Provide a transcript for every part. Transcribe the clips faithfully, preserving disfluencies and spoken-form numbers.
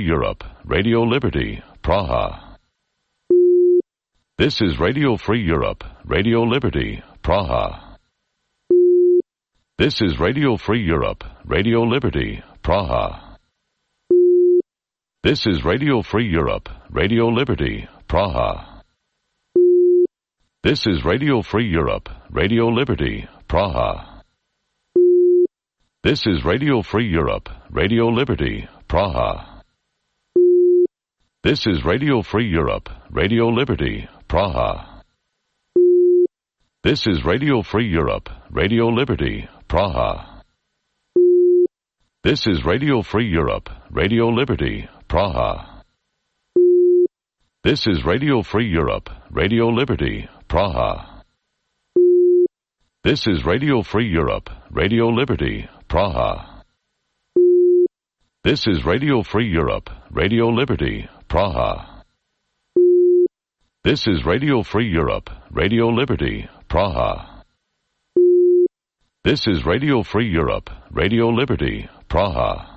Free Europe, Radio Liberty, Praha. This is Radio Free Europe, Radio Liberty, Praha. This is Radio Free Europe, Radio Liberty, Praha. This is Radio Free Europe, Radio Liberty, Praha. This is Radio Free Europe, Radio Liberty, Praha. This is Radio Free Europe, Radio Liberty, Praha. This is Radio Free Europe, Radio Liberty, Praha. This is Radio Free Europe, Radio Liberty, Praha. This is Radio Free Europe, Radio Liberty, Praha. This is Radio Free Europe, Radio Liberty, Praha. This is Radio Free Europe, Radio Liberty, Praha. This is Radio Free Europe, Radio Liberty, Praha. This is Radio Free Europe, Radio Liberty, Praha. This is Radio Free Europe, Radio Liberty, Praha.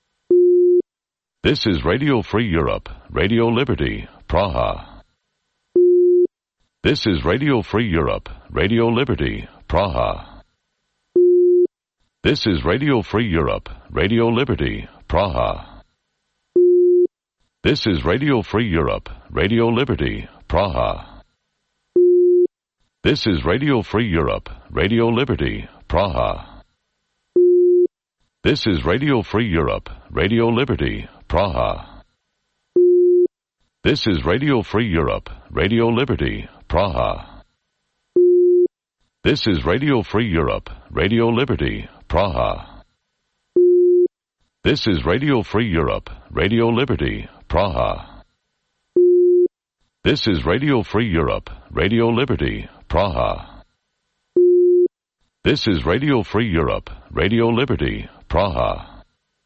This is Radio Free Europe, Radio Liberty, Praha. This is Radio Free Europe, Radio Liberty, Praha. This is Radio Free Europe, Radio Liberty, Praha. This is Radio Free Europe, Radio Liberty, Praha. This is Radio Free Europe, Radio Liberty, Praha. This is Radio Free Europe, Radio Liberty, Praha. This is Radio Free Europe, Radio Liberty, Praha. This is Radio Free Europe, Radio Liberty, Praha. This is Radio Free Europe, Radio Liberty, Praha. This is Radio Free Europe, Radio Liberty, Praha. This is Radio Free Europe, Radio Liberty, Praha.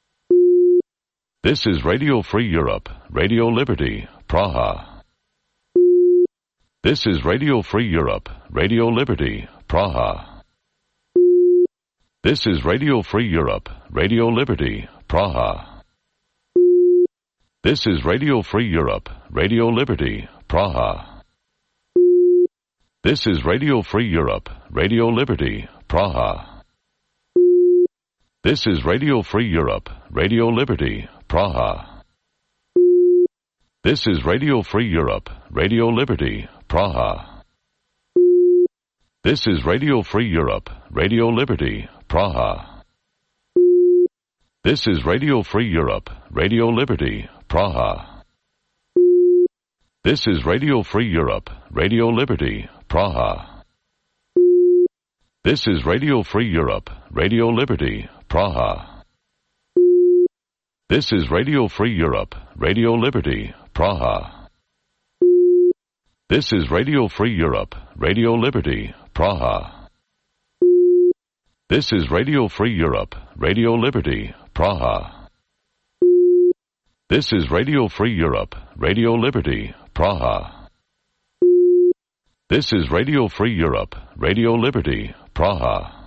This is Radio Free Europe, Radio Liberty, Praha. This is Radio Free Europe, Radio Liberty, Praha. This is Radio Free Europe, Radio Liberty, Praha. This is Radio Free Europe, Radio Liberty, Praha. This is Radio Free Europe, Radio Liberty, Praha. This is Radio Free Europe, Radio Liberty, Praha. This is Radio Free Europe, Radio Liberty, Praha. This is Radio Free Europe, Radio Liberty, Praha. This is Radio Free Europe, Radio Liberty, Praha. This is Radio Free Europe, Radio Liberty, Praha. This is Radio Free Europe, Radio Liberty, Praha. This is Radio Free Europe, Radio Liberty, Praha. This is Radio Free Europe, Radio Liberty, Praha. This is Radio Free Europe, Radio Liberty, Praha. This is Radio Free Europe, Radio Liberty, Praha. This is Radio Free Europe, Radio Liberty, Praha.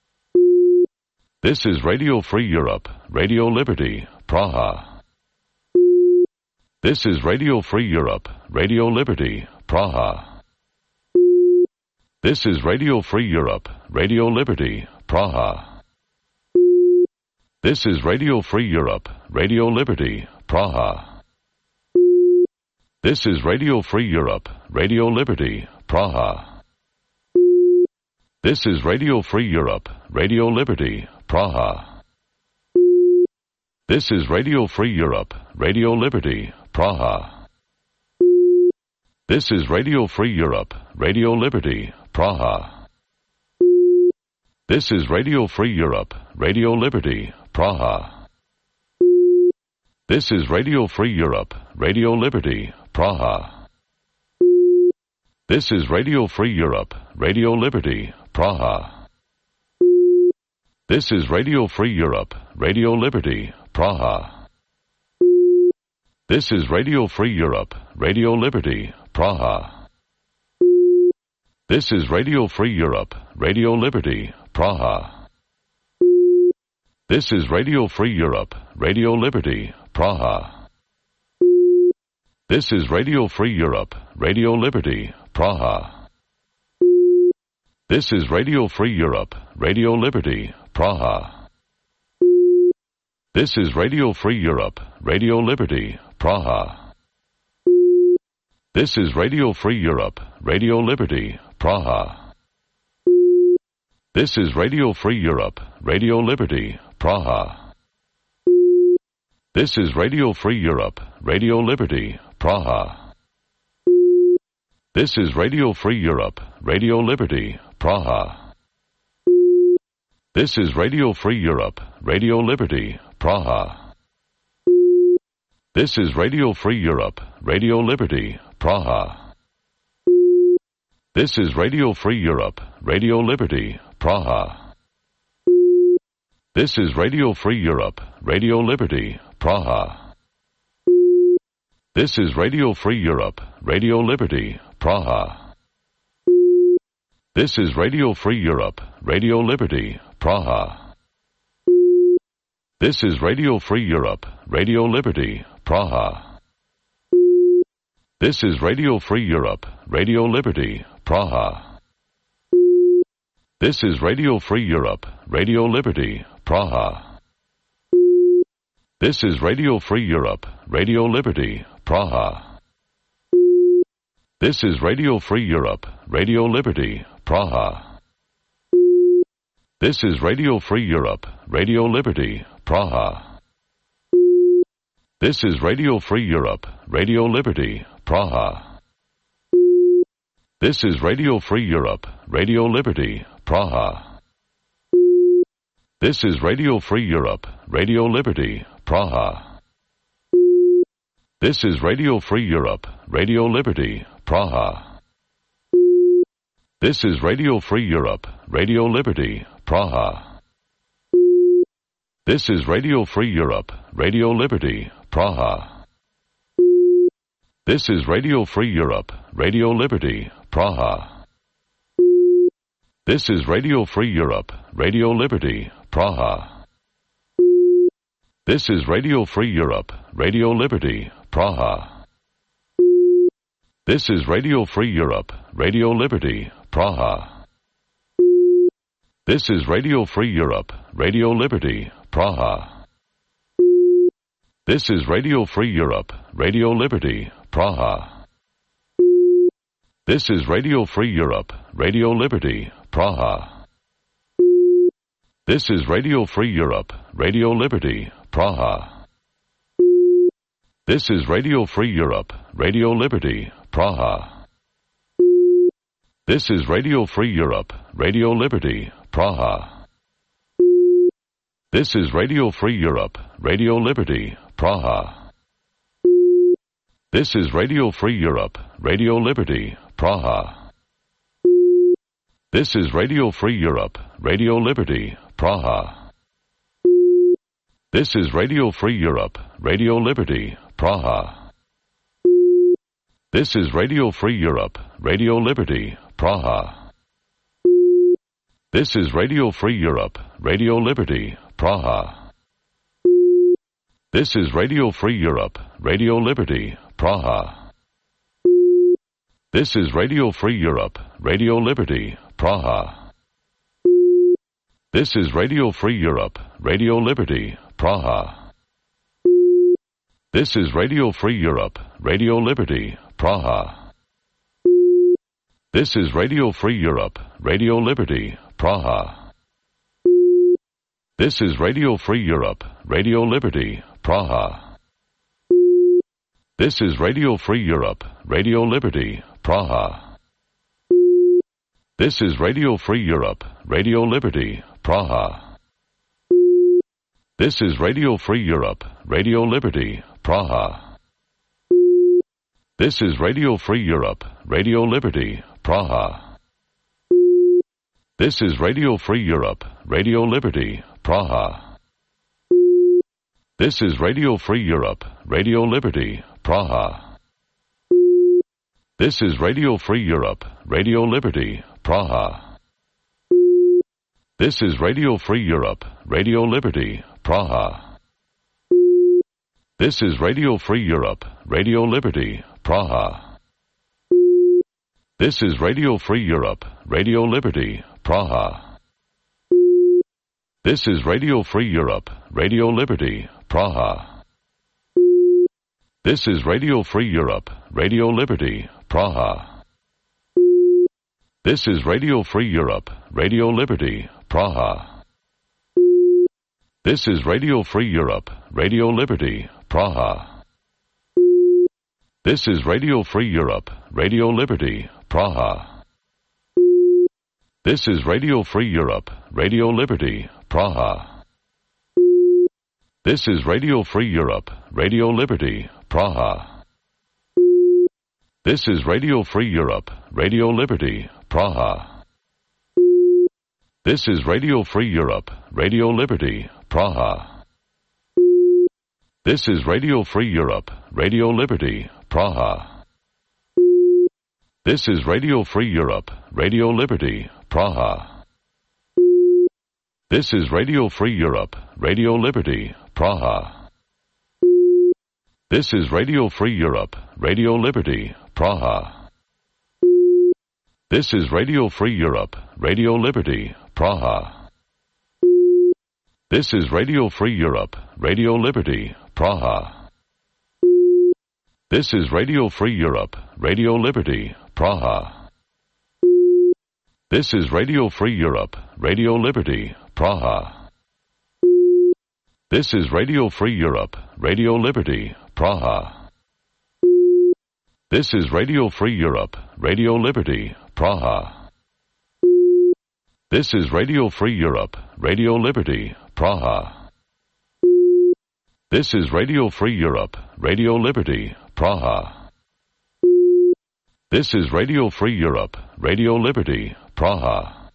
This is Radio Free Europe, Radio Liberty, Praha. This is Radio Free Europe, Radio Liberty, Praha. This is Radio Free Europe, Radio Liberty, Praha. This is Radio Free Europe, Radio Liberty, Praha. This is Radio Free Europe, Radio Liberty, Praha. This is Radio Free Europe, Radio Liberty, Praha. This is Radio Free Europe, Radio Liberty, Praha. This is Radio Free Europe, Radio Liberty, Praha. This is Radio Free Europe, Radio Liberty, Praha. This is Radio Free Europe, Radio Liberty, Praha. This is Radio Free Europe, Radio Liberty, Praha. This is Radio Free Europe, Radio Liberty, Praha. This is Radio Free Europe, Radio Liberty, Praha. This is Radio Free Europe, Radio Liberty, Praha. This is Radio Free Europe, Radio Liberty, Praha. This is Radio Free Europe, Radio Liberty, Praha. This is Radio Free Europe, Radio Liberty, Praha. This is Radio Free Europe, Radio Liberty, Praha. This is Radio Free Europe, Radio Liberty, Praha. This is Radio Free Europe, Radio Liberty, Praha. This is Radio Free Europe, Radio Liberty, Praha. This is Radio Free Europe, Radio Liberty, Praha. This is Radio Free Europe, Radio Liberty, Praha. This is Radio Free Europe, Radio Liberty, Praha. This is Radio Free Europe, Radio Liberty, Praha. This is Radio Free Europe, Radio Liberty, Praha. This is Radio Free Europe, Radio Liberty, Praha. This is Radio Free Europe, Radio Liberty, Praha. This is Radio Free Europe, Radio Liberty, Praha. This is Radio Free Europe, Radio Liberty, Praha. This is Radio Free Europe, Radio Liberty, Praha. This is Radio Free Europe, Radio Liberty, Praha. This is Radio Free Europe, Radio Liberty, Praha. This is Radio Free Europe, Radio Liberty, Praha. This is Radio Free Europe, Radio Liberty, Praha. This is Radio Free Europe, Radio Liberty, Praha. This is Radio Free Europe, Radio Liberty, Praha. This is Radio Free Europe, Radio Liberty, Praha. This is Radio Free Europe, Radio Liberty, Praha. This is Radio Free Europe, Radio Liberty, Praha. This is Radio Free Europe, Radio Liberty, Praha. This is Radio Free Europe, Radio Liberty, Praha. This is Radio Free Europe, Radio Liberty, Praha. This is Radio Free Europe, Radio Liberty, Praha. This is Radio Free Europe, Radio Liberty, Praha. This is Radio Free Europe, Radio Liberty, Praha. This is Radio Free Europe, Radio Liberty, Praha. This is Radio Free Europe, Radio Liberty, Praha. This is Radio Free Europe, Radio Liberty, Praha. This is Radio Free Europe, Radio Liberty, Praha. This is Radio Free Europe, Radio Liberty, Praha. This is Radio Free Europe, Radio Liberty, Praha. This is Radio Free Europe, Radio Liberty, Praha. This is Radio Free Europe, Radio Liberty, Praha. This is Radio Free Europe, Radio Liberty, Praha. This is Radio Free Europe, Radio Liberty, Praha. This is Radio Free Europe, Radio Liberty, Praha. This is Radio Free Europe, Radio Liberty, Praha. This is Radio Free Europe, Radio Liberty, Praha. This is Radio Free Europe, Radio Liberty, Praha. This is Radio Free Europe, Radio Liberty, Praha. This is Radio Free Europe, Radio Liberty, Praha. This is Radio Free Europe, Radio Liberty, Praha. This is Radio Free Europe, Radio Liberty, Praha. This is Radio Free Europe, Radio Liberty, Praha. This is Radio Free Europe, Radio Liberty, Praha. This is Radio Free Europe, Radio Liberty, Praha. This is Radio Free Europe, Radio Liberty, Praha. This is Radio Free Europe, Radio Liberty, Praha. This is Radio Free Europe, Radio Liberty, Praha. This is Radio Free Europe, Radio Liberty, Praha. This is Radio Free Europe, Radio Liberty, Praha. This is Radio Free Europe, Radio Liberty, Praha. This is Radio Free Europe, Radio Liberty, Praha. This is Radio Free Europe, Radio Liberty, Praha. This is Radio Free Europe, Radio Liberty, Praha. This is Radio Free Europe, Radio Liberty, Praha. This is Radio Free Europe, Radio Liberty, Praha. This is Radio Free Europe, Radio Liberty, Praha. This is Radio Free Europe, Radio Liberty, Praha. This is Radio Free Europe, Radio Liberty, Praha. This is Radio Free Europe, Radio Liberty, Praha. This is Radio Free Europe, Radio Liberty, Praha. This is Radio Free Europe, Radio Liberty, Praha. This is Radio Free Europe, Radio Liberty, Praha. This is Radio Free Europe, Radio Liberty, Praha. This is Radio Free Europe, Radio Liberty, Praha. This is Radio Free Europe, Radio Liberty, Praha. This is Radio Free Europe, Radio Liberty, Praha. This is Radio Free Europe, Radio Liberty, Praha. This is Radio Free Europe, Radio Liberty, Praha. This is Radio Free Europe, Radio Liberty, Praha. This is Radio Free Europe, Radio Liberty, Praha. This is Radio Free Europe, Radio Liberty, Praha.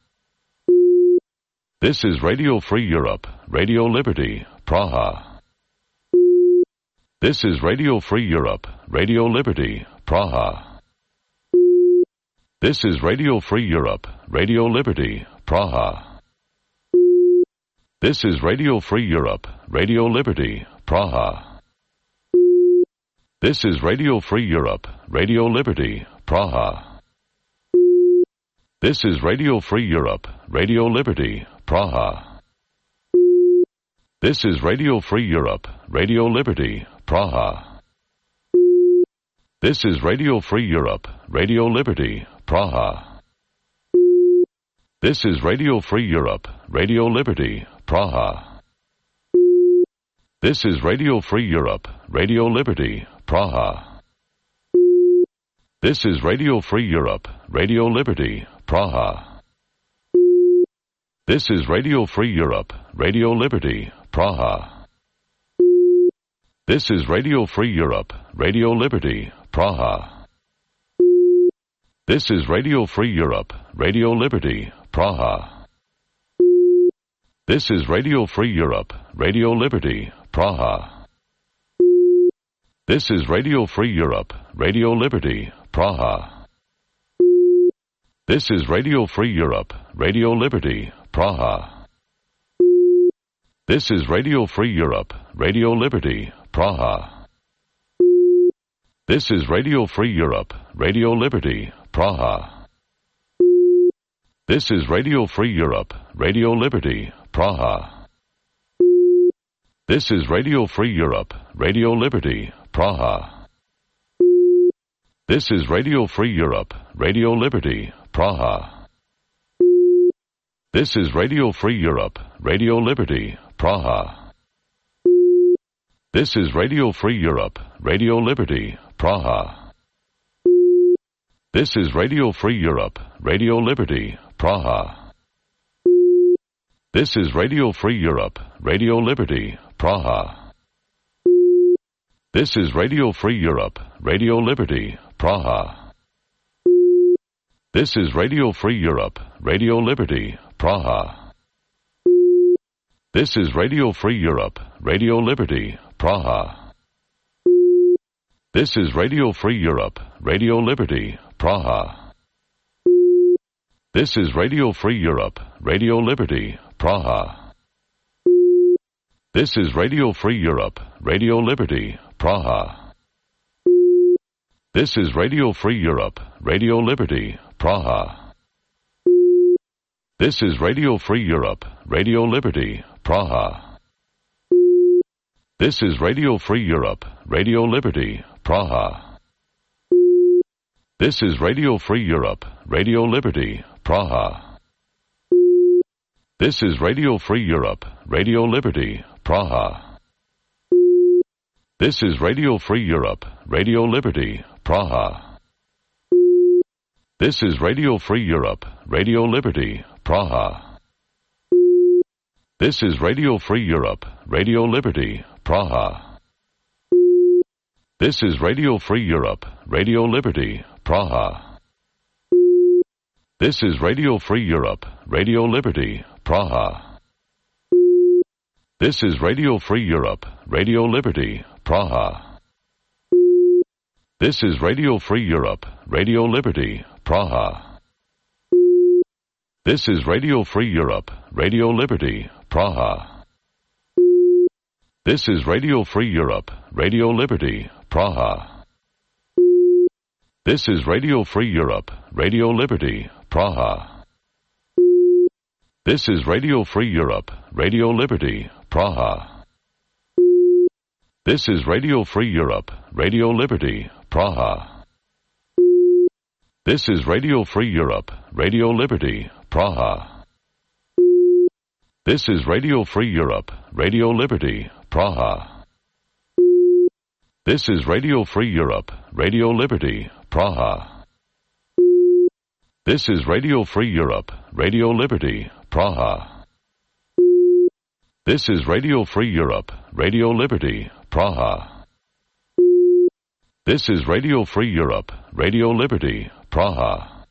This is Radio Free Europe, Radio Liberty, Praha. This is Radio Free Europe, Radio Liberty, Praha. This is Radio Free Europe, Radio Liberty, Praha. This is Radio Free Europe, Radio Liberty, Praha. This is Radio Free Europe, Radio Liberty, Praha. This is Radio Free Europe, Radio Liberty, Praha. This is Radio Free Europe, Radio Liberty, Praha. This is Radio Free Europe, Radio Liberty, Praha. This is Radio Free Europe, Radio Liberty, Praha. This is Radio Free Europe, Radio Liberty, Praha. This is Radio Free Europe, Radio Liberty, Praha. This is Radio Free Europe, Radio Liberty, Praha. This is Radio Free Europe, Radio Liberty, Praha. This is Radio Free Europe, Radio Liberty, Praha. This is Radio Free Europe, Radio Liberty, Praha. This is Radio Free Europe, Radio Liberty, Praha. This is Radio Free Europe, Radio Liberty, Praha. This is Radio Free Europe, Radio Liberty, Praha. This is Radio Free Europe, Radio Liberty, Praha. This is Radio Free Europe, Radio Liberty, Praha. This is Radio Free Europe, Radio Liberty, Praha. This is Radio Free Europe, Radio Liberty, Praha. This is Radio Free Europe, Radio Liberty, Praha. This is Radio Free Europe, Radio Liberty, Praha. This is Radio Free Europe, Radio Liberty, Praha. This is Radio Free Europe, Radio Liberty, Praha. This is Radio Free Europe, Radio Liberty, Praha. This is Radio Free Europe, Radio Liberty, Praha. This is Radio Free Europe, Radio Liberty, Praha. This is Radio Free Europe, Radio Liberty, Praha. This is Radio Free Europe, Radio Liberty, Praha. This is Radio Free Europe, Radio Liberty, Praha. This is Radio Free Europe, Radio Liberty, Praha. This is Radio Free Europe, Radio Liberty, Praha. This is Radio Free Europe, Radio Liberty, Praha. This is Radio Free Europe, Radio Liberty, Praha. This is Radio Free Europe, Radio Liberty, Praha. This is Radio Free Europe, Radio Liberty, Praha. This is Radio Free Europe, Radio Liberty, Praha. This is Radio Free Europe, Radio Liberty, Praha. This is Radio Free Europe, Radio Liberty, Praha. This is Radio Free Europe, Radio Liberty, Praha. This is Radio Free Europe, Radio Liberty, Praha. This is Radio Free Europe, Radio Liberty, Praha. This is Radio Free Europe, Radio Liberty, Praha. This is Radio Free Europe, Radio Liberty, Praha. This is Radio Free Europe, Radio Liberty, Praha. This is Radio Free Europe, Radio Liberty, Praha. This is Radio Free Europe, Radio Liberty, Praha. This is Radio Free Europe, Radio Liberty, Praha. This is Radio Free Europe, Radio Liberty, Praha. This is Radio Free Europe, Radio Liberty, Praha. This is Radio Free Europe, Radio Liberty, Praha. This is Radio Free Europe, Radio Liberty, Praha. This is Radio Free Europe, Radio Liberty, Praha.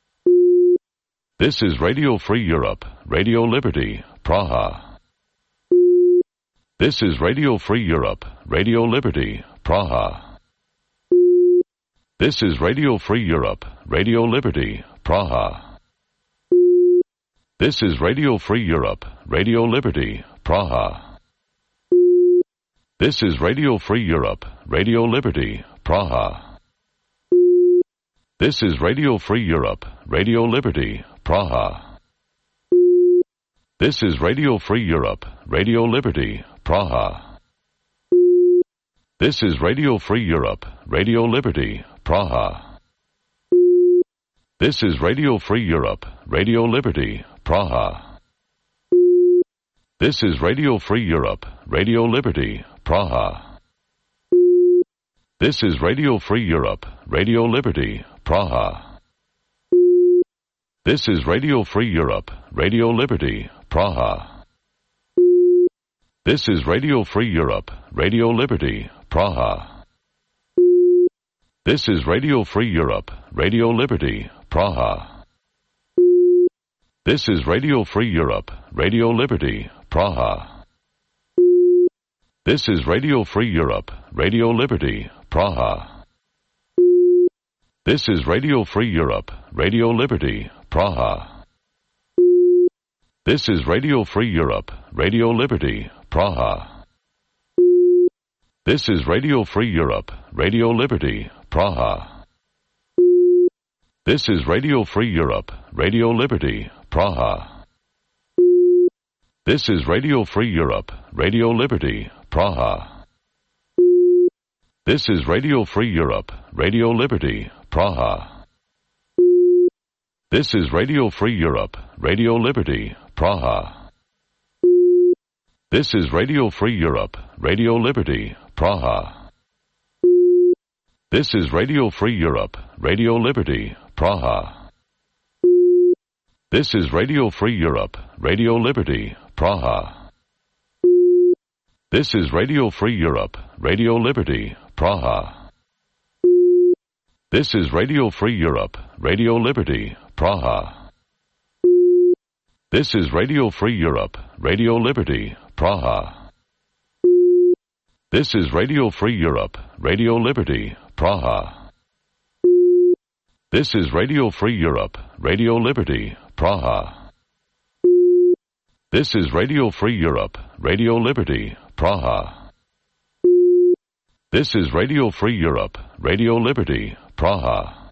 This is Radio Free Europe, Radio Liberty, Praha. This is Radio Free Europe, Radio Liberty, Praha. This is Radio Free Europe, Radio Liberty, Praha. This is Radio Free Europe, Radio Liberty, Praha. This is Radio Free Europe, Radio Liberty, Praha. This is Radio Free Europe, Radio Liberty, Praha. This is Radio Free Europe, Radio Liberty, Praha. This is Radio Free Europe, Radio Liberty, Praha. This is Radio Free Europe, Radio Liberty, Praha. This is Radio Free Europe, Radio Liberty, Praha. This is Radio Free Europe, Radio Liberty, Praha. This is Radio Free Europe, Radio Liberty, Praha. This is Radio Free Europe, Radio Liberty, Praha. This is Radio Free Europe, Radio Liberty, Praha. This is Radio Free Europe, Radio Liberty, Praha. This is Radio Free Europe, Radio Liberty, Praha. This is Radio Free Europe, Radio Liberty, Praha. This is Radio Free Europe, Radio Liberty, Praha. This is Radio Free Europe, Radio Liberty, Praha. This is Radio Free Europe, Radio Liberty, Praha. This is Radio Free Europe, Radio Liberty, Praha. This is Radio Free Europe, Radio Liberty, Praha. This is Radio Free Europe, Radio Liberty, Praha. This is Radio Free Europe, Radio Liberty, Praha. This is Radio Free Europe, Radio Liberty, Praha. This is Radio Free Europe, Radio Liberty, Praha. This is Radio Free Europe, Radio Liberty, Praha. This is Radio Free Europe, Radio Liberty, Praha. This is Radio Free Europe, Radio Liberty, Praha. This is Radio Free Europe, Radio Liberty, Praha. This is Radio Free Europe, Radio Liberty, Praha. This is Radio Free Europe, Radio Liberty, Praha. This is Radio Free Europe, Radio Liberty, Praha.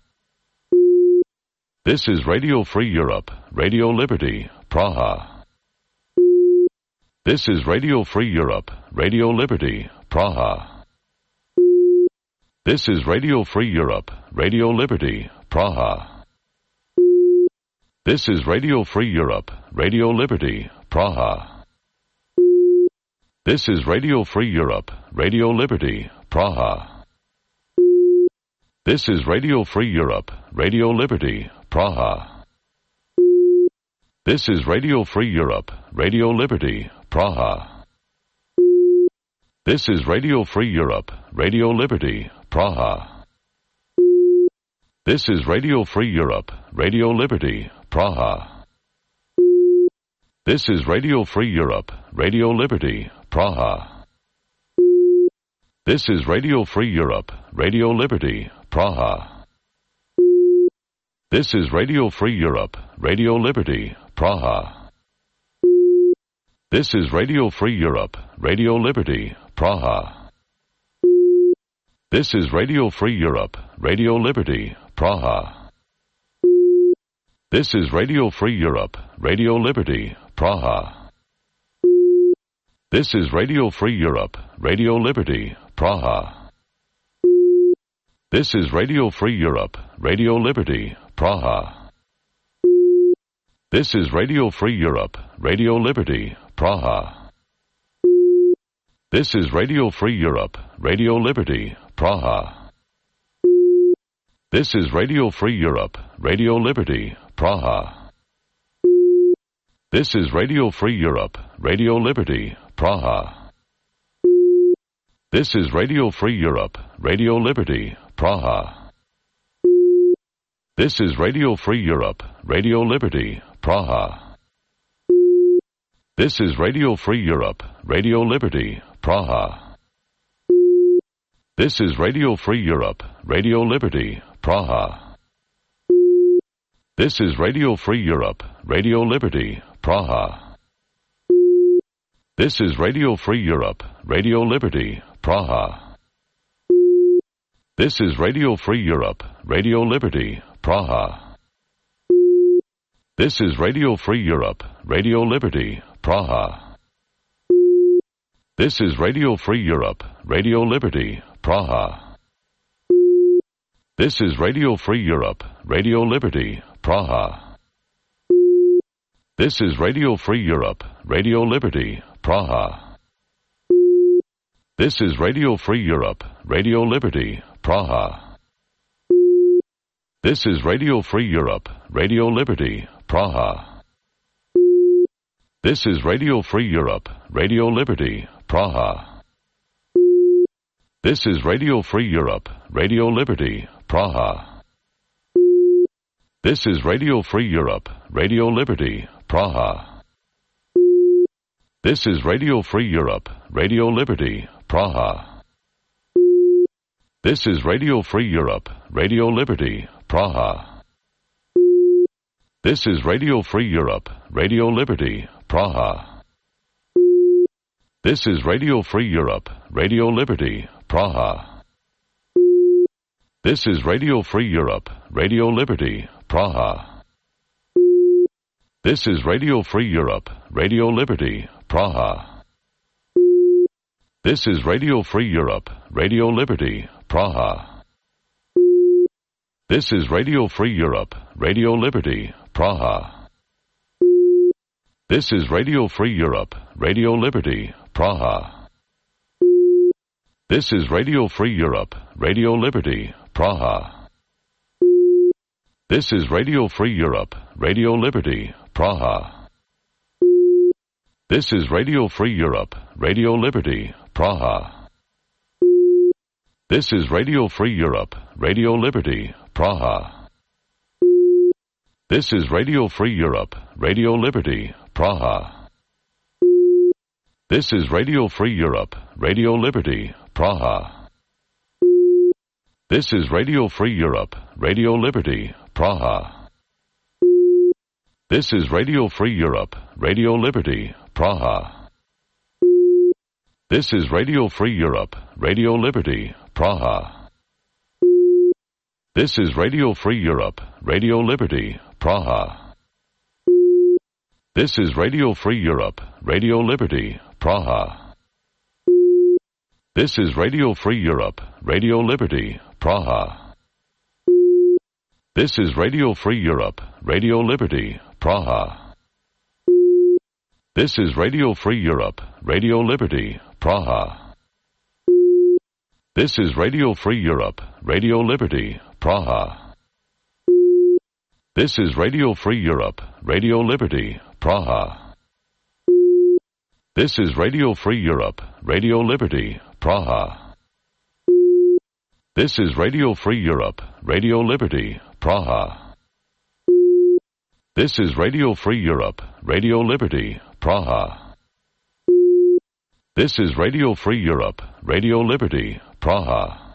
This is Radio Free Europe, Radio Liberty, Praha. This is Radio Free Europe, Radio Liberty, Praha. This is Radio Free Europe, Radio Liberty, Praha. This is Radio Free Europe, Radio Liberty, Praha. This is Radio Free Europe, Radio Liberty, Praha. This is Radio Free Europe, Radio Liberty, Praha. This is Radio Free Europe, Radio Liberty, Praha. This is Radio Free Europe, Radio Liberty, Praha. This is Radio Free Europe, Radio Liberty, Praha. This is Radio Free Europe, Radio Liberty, Praha. This is Radio Free Europe, Radio Liberty, Praha. This is Radio Free Europe, Radio Liberty, Praha. This is Radio Free Europe, Radio Liberty, Praha. This is Radio Free Europe, Radio Liberty, Praha. This is Radio Free Europe, Radio Liberty, Praha. This is Radio Free Europe, Radio Liberty, Praha. This is Radio Free Europe, Radio Liberty, Praha. This is Radio Free Europe, Radio Liberty, Praha. This is Radio Free Europe, Radio Liberty, Praha. This is Radio Free Europe, Radio Liberty, Praha. This is Radio Free Europe, Radio Liberty, Praha. This is Radio Free Europe, Radio Liberty, Praha. This is Radio Free Europe, Radio Liberty, Praha. This is Radio Free Europe, Radio Liberty, Praha. This is Radio Free Europe, Radio Liberty, Praha. This is Radio Free Europe, Radio Liberty, Praha. This is Radio Free Europe, Radio Liberty, Praha. This is Radio Free Europe, Radio Liberty, Praha. This is Radio Free Europe, Radio Liberty, Praha. This is Radio Free Europe, Radio Liberty, Praha. This is Radio Free Europe, Radio Liberty, Praha. This is Radio Free Europe, Radio Liberty, Praha. This is Radio Free Europe, Radio Liberty, Praha. This is Radio Free Europe, Radio Liberty, Praha. This is Radio Free Europe, Radio Liberty, Praha. This is Radio Free Europe, Radio Liberty, Praha. This is Radio Free Europe, Radio Liberty, Praha. This is Radio Free Europe, Radio Liberty, Praha. This is Radio Free Europe, Radio Liberty, Praha. This is Radio Free Europe, Radio Liberty, Praha. This is Radio Free Europe, Radio Liberty, Praha. This is Radio Free Europe, Radio Liberty, Praha. This is Radio Free Europe, Radio Liberty, Praha. This is Radio Free Europe, Radio Liberty, Praha. This is Radio Free Europe, Radio Liberty, Praha. This is Radio Free Europe, Radio Liberty, Praha. This is Radio Free Europe, Radio Liberty, Praha. This is Radio Free Europe, Radio Liberty, Praha. This is Radio Free Europe, Radio Liberty, Praha. This is Radio Free Europe, Radio Liberty, Praha. This is Radio Free Europe, Radio Liberty, Praha. This is Radio Free Europe, Radio Liberty, Praha. This is Radio Free Europe, Radio Liberty, Praha. This is Radio Free Europe, Radio Liberty, Praha. This is Radio Free Europe, Radio Liberty, Praha. This is Radio Free Europe, Radio Liberty, Praha. This is Radio Free Europe, Radio Liberty, Praha. This is Radio Free Europe, Radio Liberty, Praha. This is Radio Free Europe, Radio Liberty, Praha. This is Radio Free Europe, Radio Liberty, Praha. This is Radio Free Europe, Radio Liberty, Praha. This is Radio Free Europe, Radio Liberty, Praha. This is Radio Free Europe, Radio Liberty, Praha. This is Radio Free Europe, Radio Liberty, Praha. This is Radio Free Europe, Radio Liberty, Praha. This is Radio Free Europe, Radio Liberty, Praha.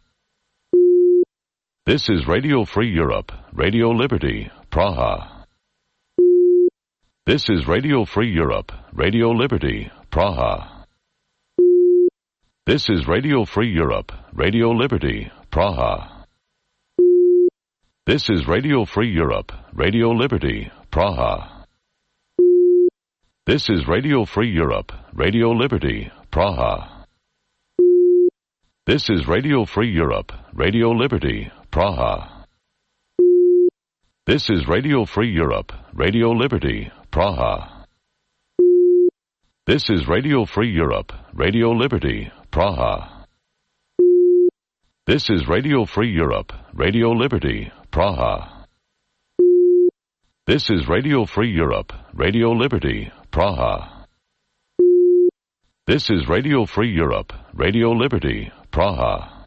This is Radio Free Europe, Radio Liberty, Praha. This is Radio Free Europe, Radio Liberty, Praha. This is Radio Free Europe, Radio Liberty, Praha. This is Radio Free Europe, Radio Liberty, Praha. This is Radio Free Europe, Radio Liberty, Praha. This is Radio Free Europe, Radio Liberty, Praha. This is Radio Free Europe, Radio Liberty, Praha. This is Radio Free Europe, Radio Liberty, Praha. This is Radio Free Europe, Radio Liberty, Praha. This is Radio Free Europe, Radio Liberty, Praha. This is Radio Free Europe, Radio Liberty, Praha.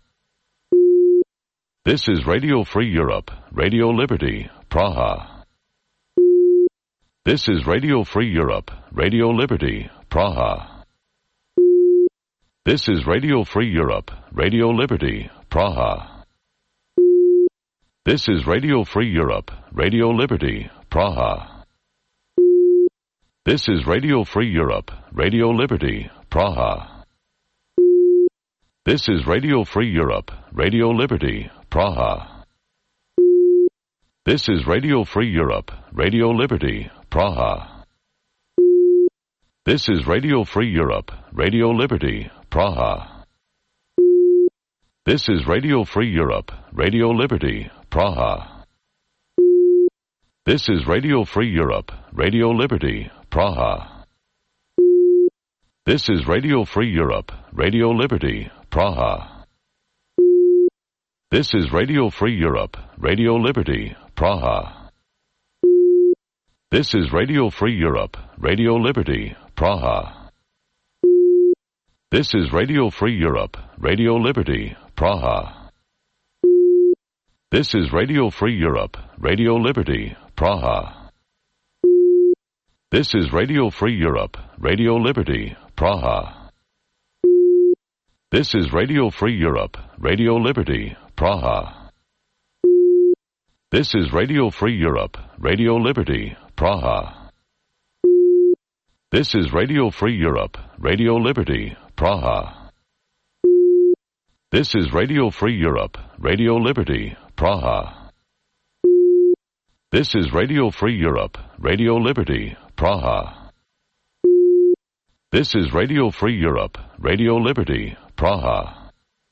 This is Radio Free Europe, Radio Liberty, Praha. This is Radio Free Europe, Radio Liberty, Praha. This is Radio Free Europe, Radio Liberty, Praha. This is Radio Free Europe, Radio Liberty, Praha. This is Radio Free Europe, Radio Liberty, Praha. This is Radio Free Europe, Radio Liberty, Praha. This is Radio Free Europe, Radio Liberty, Praha. This is Radio Free Europe, Radio Liberty, Praha. This is Radio Free Europe, Radio Liberty, Praha. This is Radio Free Europe, Radio Liberty, Praha. This is Radio Free Europe, Radio Liberty, Praha. This is Radio Free Europe, Radio Liberty, Praha. This is Radio Free Europe, Radio Liberty, Praha. This is Radio Free Europe, Radio Liberty, Praha. This is Radio Free Europe, Radio Liberty, Praha. This is Radio Free Europe, Radio Liberty, Praha. This is Radio Free Europe, Radio Liberty, Praha. This is Radio Free Europe, Radio Liberty, Praha. This is Radio Free Europe, Radio Liberty, Praha. This is Radio Free Europe, Radio Liberty, Praha. This is Radio Free Europe, Radio Liberty, Praha. This is Radio Free Europe, Radio Liberty, Praha.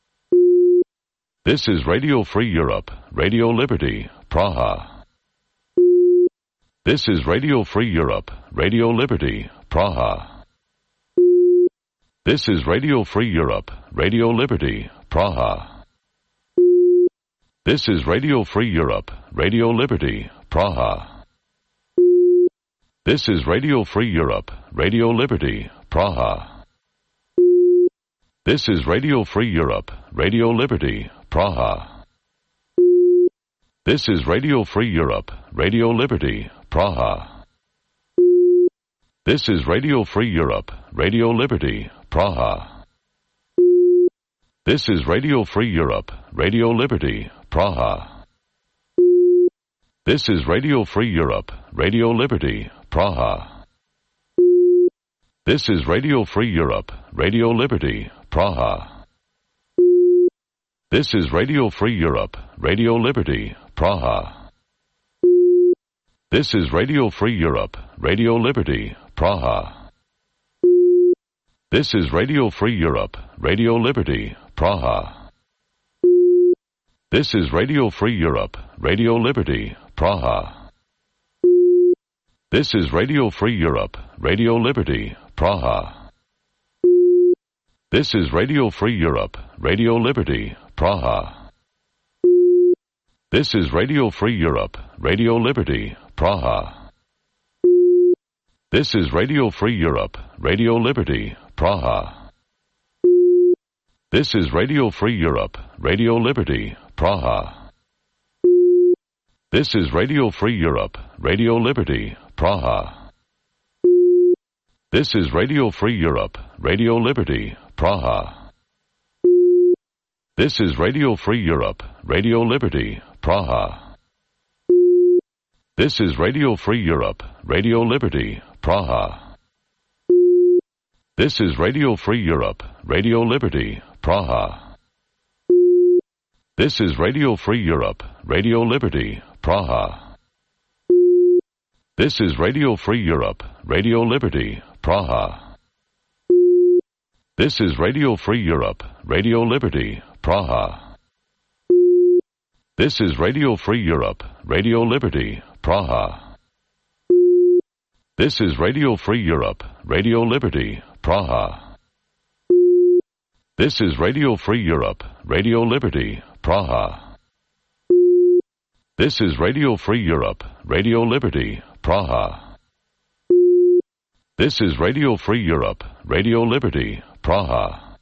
This is Radio Free Europe, Radio Liberty, Praha. This is Radio Free Europe, Radio Liberty, Praha. This is Radio Free Europe, Radio Liberty, Praha. This is Radio Free Europe, Radio Liberty, Praha. This is Radio Free Europe, Radio Liberty, Praha. This is Radio Free Europe, Radio Liberty, Praha. This is Radio Free Europe, Radio Liberty, Praha. This is Radio Free Europe, Radio Liberty, Praha. This is Radio Free Europe, Radio Liberty, Praha. This is Radio Free Europe, Radio Liberty, Praha. This is Radio Free Europe, Radio Liberty, Praha. This is Radio Free Europe, Radio Liberty, Praha. This is Radio Free Europe, Radio Liberty, Praha. This is Radio Free Europe, Radio Liberty, Praha. This is Radio Free Europe, Radio Liberty, Praha. This is Radio Free Europe, Radio Liberty, Praha. This is Radio Free Europe, Radio Liberty, Praha. This is Radio Free Europe, Radio Liberty, Praha. This is Radio Free Europe, Radio Liberty, Praha. This is Radio Free Europe, Radio Liberty, Praha. This is Radio Free Europe, Radio Liberty, Praha. This is Radio Free Europe, Radio Liberty, Praha. This is Radio Free Europe, Radio Liberty, Praha. This is Radio Free Europe, Radio Liberty, Praha. This is Radio Free Europe, Radio Liberty, Praha. This is Radio Free Europe, Radio Liberty, Praha. This is Radio Free Europe, Radio Liberty, Praha. This is Radio Free Europe, Radio Liberty, Praha. This is Radio Free Europe, Radio Liberty, Praha. This is Radio Free Europe, Radio Liberty, Praha. This is Radio Free Europe, Radio Liberty, Praha. This is Radio Free Europe, Radio Liberty, Praha. This is Radio Free Europe, Radio Liberty, Praha.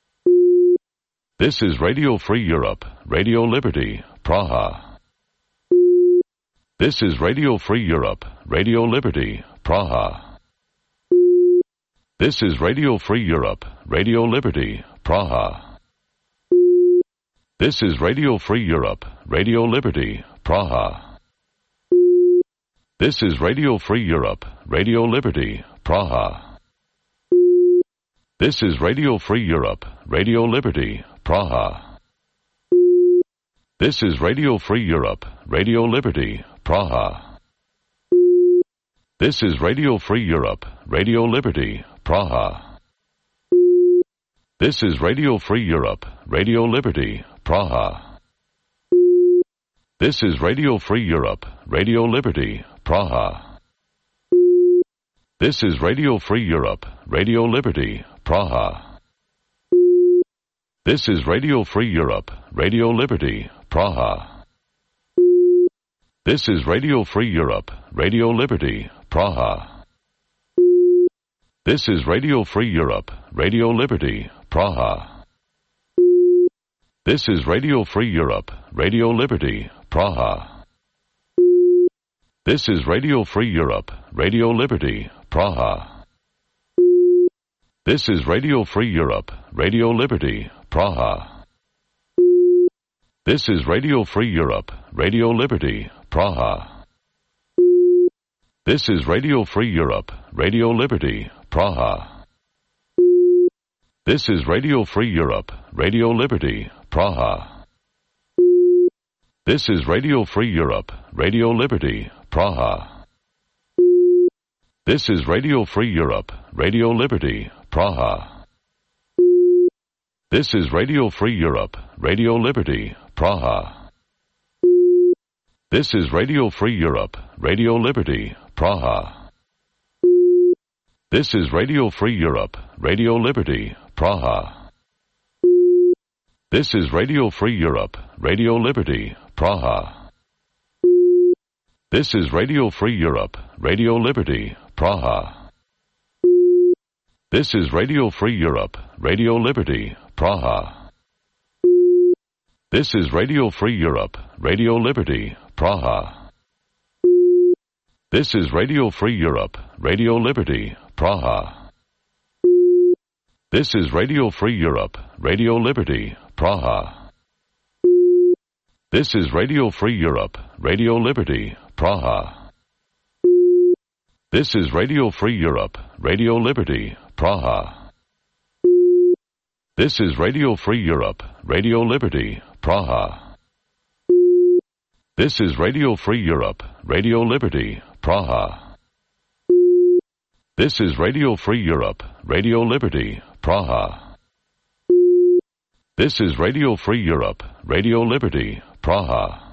This is Radio Free Europe, Radio Liberty, Praha. This is Radio Free Europe, Radio Liberty, Praha. This is Radio Free Europe, Radio Liberty, Praha. This is Radio Free Europe, Radio Liberty, Praha. This is Radio Free Europe, Radio Liberty, Praha. This is Radio Free Europe, Radio Liberty, Praha. This is Radio Free Europe, Radio Liberty, Praha. This is Radio Free Europe, Radio Liberty, Praha. This is Radio Free Europe, Radio Liberty, Praha. This is Radio Free Europe, Radio Liberty, Praha. This is Radio Free Europe, Radio Liberty, Praha. This is Radio Free Europe, Radio Liberty, Praha. This is Radio Free Europe, Radio Liberty, Praha. This is Radio Free Europe, Radio Liberty, Praha. This is Radio Free Europe, Radio Liberty, Praha. This is Radio Free Europe, Radio Liberty, Praha. This is Radio Free Europe, Radio Liberty, Praha. This is Radio Free Europe, Radio Liberty, Praha. This is Radio Free Europe, Radio Liberty, Praha. This is Radio Free Europe, Radio Liberty, Praha. This is Radio Free Europe, Radio Liberty, Praha. This is Radio Free Europe, Radio Liberty, Praha. This is Radio Free Europe, Radio Liberty, Praha. This is Radio Free Europe, Radio Liberty, Praha. This is Radio Free Europe, Radio Liberty, Praha. This is Radio Free Europe, Radio Liberty, Praha. This is Radio Free Europe, Radio Liberty, Praha. This is Radio Free Europe, Radio Liberty, Praha. This is Radio Free Europe, Radio Liberty, Praha. This is Radio Free Europe, Radio Liberty, Praha. This is Radio Free Europe, Radio Liberty, Praha. This is Radio Free Europe, Radio Liberty, Praha. This is Radio Free Europe, Radio Liberty, Praha. This is Radio Free Europe, Radio Liberty, Praha. This is Radio Free Europe, Radio Liberty, Praha. This is Radio Free Europe, Radio Liberty, Praha. This is Radio Free Europe, Radio Liberty, Praha.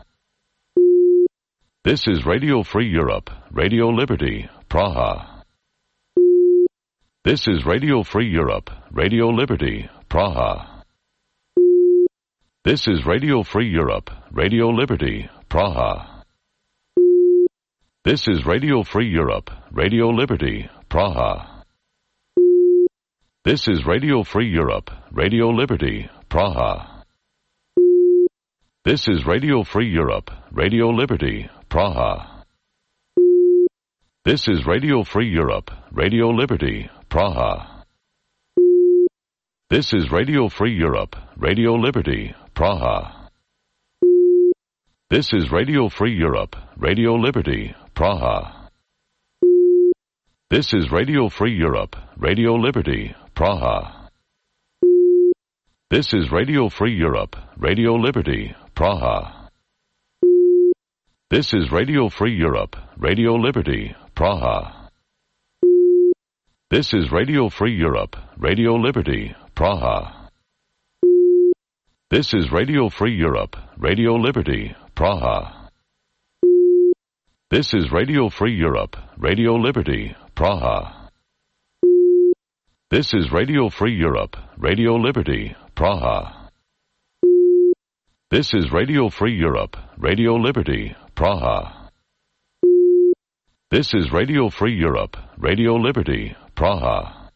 This is Radio Free Europe, Radio Liberty, Praha. This is Radio Free Europe, Radio Liberty, Praha. This is Radio Free Europe, Radio Liberty, Praha. This is Radio Free Europe, Radio Liberty, Praha. This is Radio Free Europe, Radio Liberty, Praha. This is Radio Free Europe, Radio Liberty, Praha. This is Radio Free Europe, Radio Liberty, Praha. This is Radio Free Europe, Radio Liberty, Praha. This is Radio Free Europe, Radio Liberty, Praha. This is Radio Free Europe, Radio Liberty, Praha. This is Radio Free Europe, Radio Liberty, Praha. This is Radio Free Europe, Radio Liberty, Praha. This is Radio Free Europe, Radio Liberty, Praha. This is Radio Free Europe, Radio Liberty, Praha. This is Radio Free Europe, Radio Liberty, Praha. This is Radio Free Europe, Radio Liberty, Praha. This is Radio Free Europe, Radio Liberty, Praha. This is Radio Free Europe, Radio Liberty, Praha.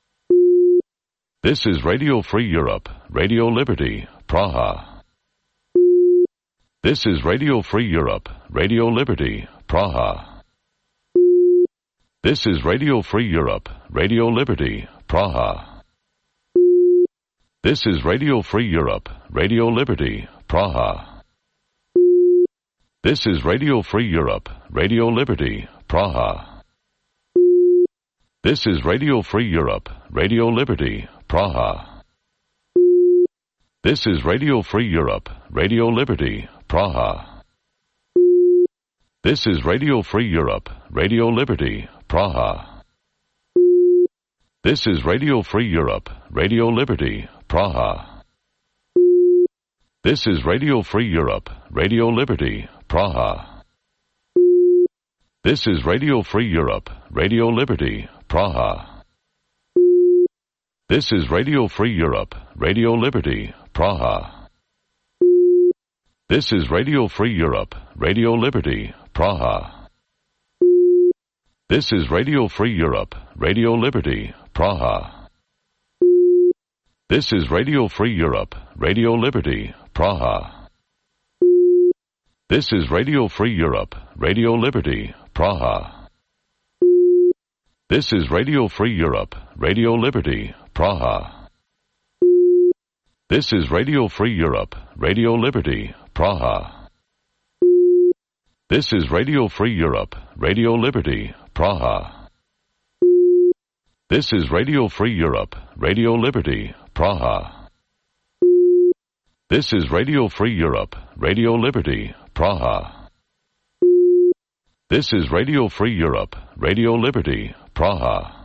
This is Radio Free Europe, Radio Liberty, Praha. This is Radio Free Europe, Radio Liberty, Praha. This is Radio Free Europe, Radio Liberty, Praha. This is Radio Free Europe, Radio Liberty, Praha. This is Radio Free Europe, Radio Liberty, Praha. This is Radio Free Europe, Radio Liberty, Praha. This is Radio Free Europe, Radio Liberty, Praha. This is Radio Free Europe, Radio Liberty, Praha. This is Radio Free Europe, Radio Liberty, Praha. This is Radio Free Europe, Radio Liberty, Praha. This is Radio Free Europe, Radio Liberty, Praha. This is Radio Free Europe, Radio Liberty, Praha. This is Radio Free Europe, Radio Liberty, Praha. This is Radio Free Europe, Radio Liberty, Praha. This is Radio Free Europe, Radio Liberty, Praha. This is Radio Free Europe, Radio Liberty, Praha. This is Radio Free Europe, Radio Liberty, Praha. This is Radio Free Europe, Radio Liberty, Praha. This is Radio Free Europe, Radio Liberty, Praha. This is Radio Free Europe, Radio Liberty, Praha. This is Radio Free Europe, Radio Liberty, Praha. This is Radio Free Europe, Radio Liberty, Praha.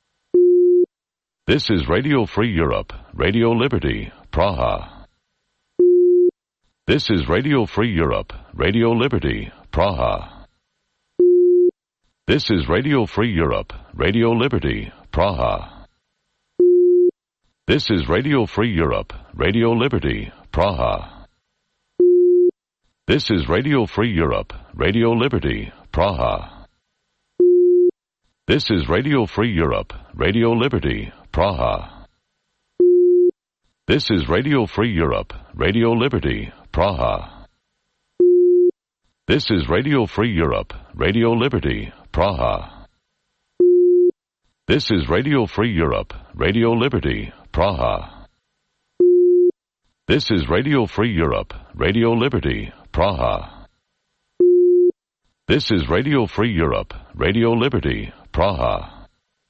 This is Radio Free Europe, Radio Liberty, Praha. This is Radio Free Europe, Radio Liberty, Praha. This is Radio Free Europe, Radio Liberty, Praha. This is Radio Free Europe, Radio Liberty, Praha. This is Radio Free Europe, Radio Liberty, Praha. This is Radio Free Europe, Radio Liberty, Praha. This is Radio Free Europe, Radio Liberty, Praha. This is Radio Free Europe, Radio Liberty, Praha. This is Radio Free Europe, Radio Liberty, Praha. This is Radio Free Europe, Radio Liberty, Praha. This is Radio Free Europe, Radio Liberty, Praha.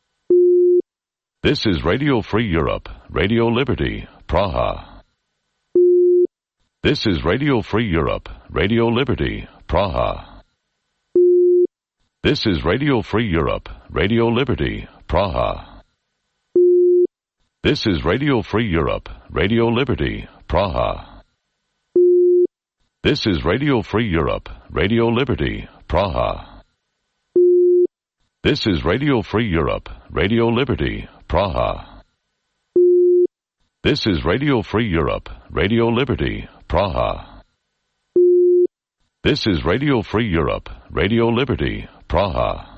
This is Radio Free Europe, Radio Liberty, Praha. This is Radio Free Europe, Radio Liberty, Praha. This is Radio Free Europe, Radio Liberty, Praha. This is Radio Free Europe, Radio Liberty, Praha. This is Radio Free Europe, Radio Liberty, Praha. This is Radio Free Europe, Radio Liberty, Praha. This is Radio Free Europe, Radio Liberty, Praha. This is Radio Free Europe, Radio Liberty, Praha.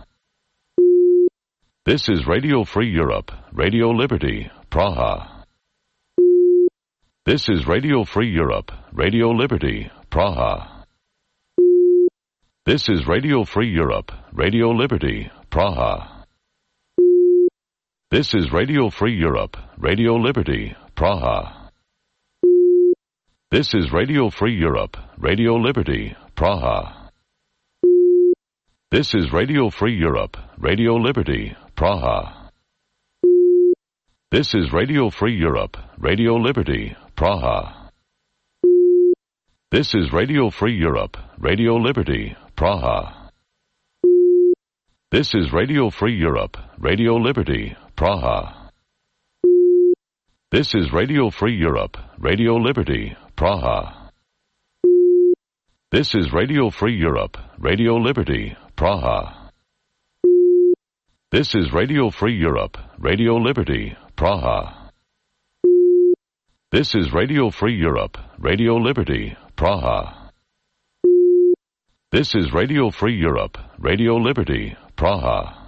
This is Radio Free Europe, Radio Liberty, Praha. This is Radio Free Europe, Radio Liberty, Praha. This is Radio Free Europe, Radio Liberty, Praha. This is Radio Free Europe, Radio Liberty, Praha. This is Radio Free Europe, Radio Liberty, Praha. This is Radio Free Europe, Radio Liberty, Praha. This is Radio Free Europe, Radio Liberty, Praha. This is Radio Free Europe, Radio Liberty, Praha. This is Radio Free Europe, Radio Liberty, Praha. This is Radio Free Europe, Radio Liberty, Praha. This is Radio Free Europe, Radio Liberty, Praha. This is Radio Free Europe, Radio Liberty, Praha. This is Radio Free Europe, Radio Liberty, Praha. This is Radio Free Europe, Radio Liberty, Praha.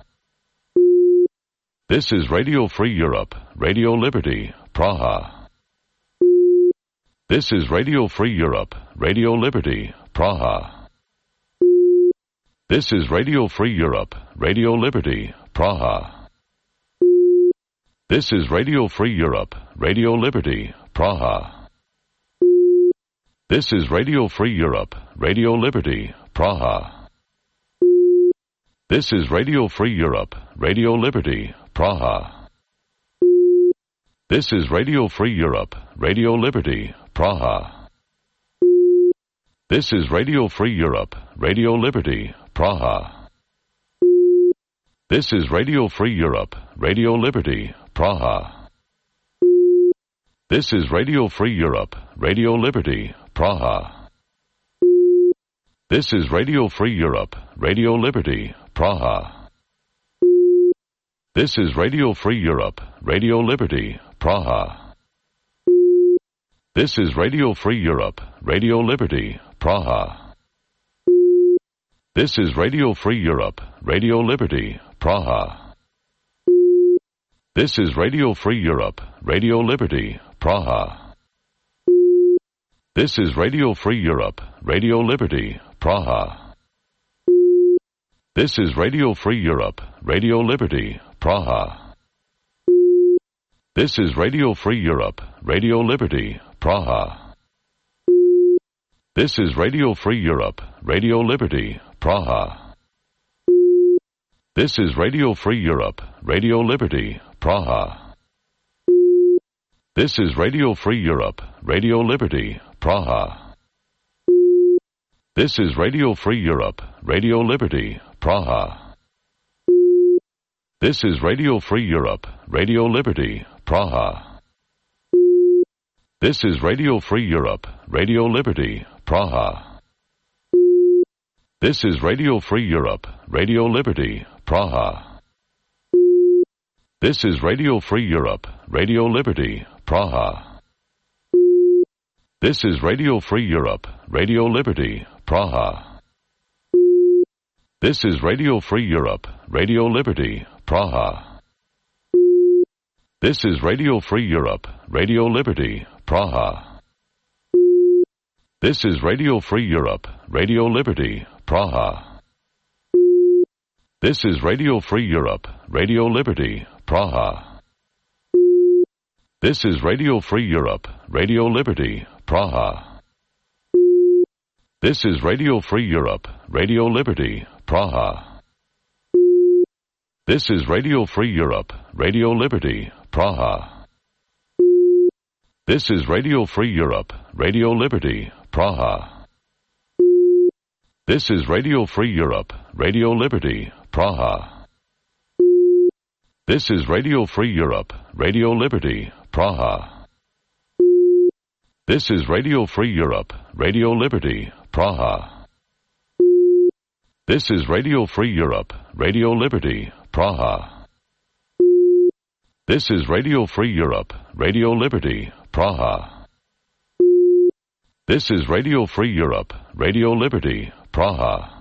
This is Radio Free Europe, Radio Liberty, Praha. This is Radio Free Europe, Radio Liberty, Praha. This is Radio Free Europe, Radio Liberty, Praha. This is Radio Free Europe, Radio Liberty, Praha. This is Radio Free Europe, Radio Liberty, Praha. This is Radio Free Europe, Radio Liberty, Praha. This is Radio Free Europe, Radio Liberty, Praha. This is Radio Free Europe, Radio Liberty, Praha. This is Radio Free Europe, Radio Liberty, Praha. This is Radio Free Europe, Radio Liberty, Praha. This is Radio Free Europe, Radio Liberty, Praha. This is Radio Free Europe, Radio Liberty, Praha. This is Radio Free Europe, Radio Liberty, Praha. This is Radio Free Europe, Radio Liberty, Praha. This is Radio Free Europe, Radio Liberty, Praha. This is Radio Free Europe, Radio Liberty, Praha. This is Radio Free Europe, Radio Liberty, Praha. This is Radio Free Europe, Radio Liberty, Praha. This is Radio Free Europe, Radio Liberty, Praha. This is Radio Free Europe, Radio Liberty, Praha. This is Radio Free Europe, Radio Liberty, Praha. This is Radio Free Europe, Radio Liberty, Praha. This is Radio Free Europe, Radio Liberty, Praha. This is Radio Free Europe, Radio Liberty, Praha. This is Radio Free Europe, Radio Liberty, Praha. This is Radio Free Europe, Radio Liberty, Praha. This is Radio Free Europe, Radio Liberty, Praha. This is Radio Free Europe, Radio Liberty, Praha. This is Radio Free Europe, Radio Liberty, Praha. This is Radio Free Europe, Radio Liberty, Praha. This is Radio Free Europe, Radio Liberty, Praha. This is Radio Free Europe, Radio Liberty, Praha. This is Radio Free Europe, Radio Liberty, Praha. This is Radio Free Europe, Radio Liberty, Praha. This is Radio Free Europe, Radio Liberty, Praha. This is Radio Free Europe, Radio Liberty, Praha. This is Radio Free Europe, Radio Liberty, Praha. This is Radio Free Europe, Radio Liberty, Praha. This is Radio Free Europe, Radio Liberty, Praha. This is Radio Free Europe, Radio Liberty, Praha. This is Radio Free Europe, Radio Liberty, Praha.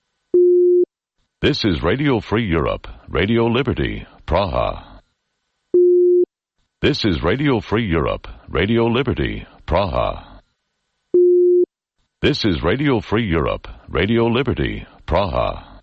This is Radio Free Europe, Radio Liberty, Praha. This is Radio Free Europe, Radio Liberty, Praha. This is Radio Free Europe, Radio Liberty, Praha.